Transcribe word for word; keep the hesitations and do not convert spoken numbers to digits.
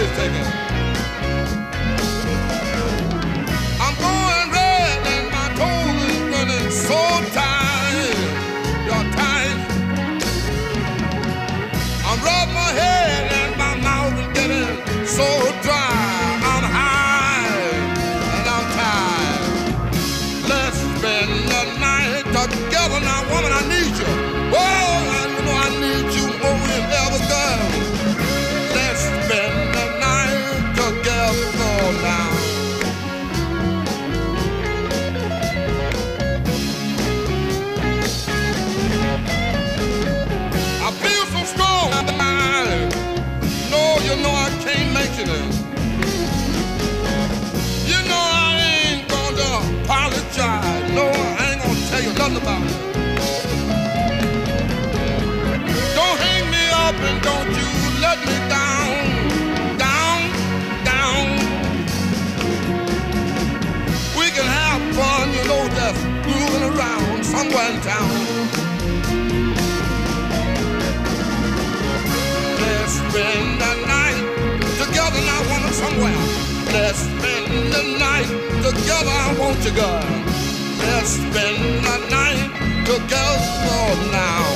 is taking. I'm going red and my toes is running so tight. You're tight. I'm rubbing my head and my mouth is getting so dry. I'm high and I'm tired. Let's spend the night together now, woman. I need you. Oh, I know I need you more than ever, girl. Let's spend the night together now. I feel so strong. No, you know I can't make it. You know I ain't gonna apologize. No, I ain't gonna tell you nothing about it. Don't hang me up and don't you let me down, down, down. We can have fun, you know, just moving around somewhere in town. Let's spend the night together now, woman, somewhere. Let's spend the night together, I want you, girl. Let's spend the night together now.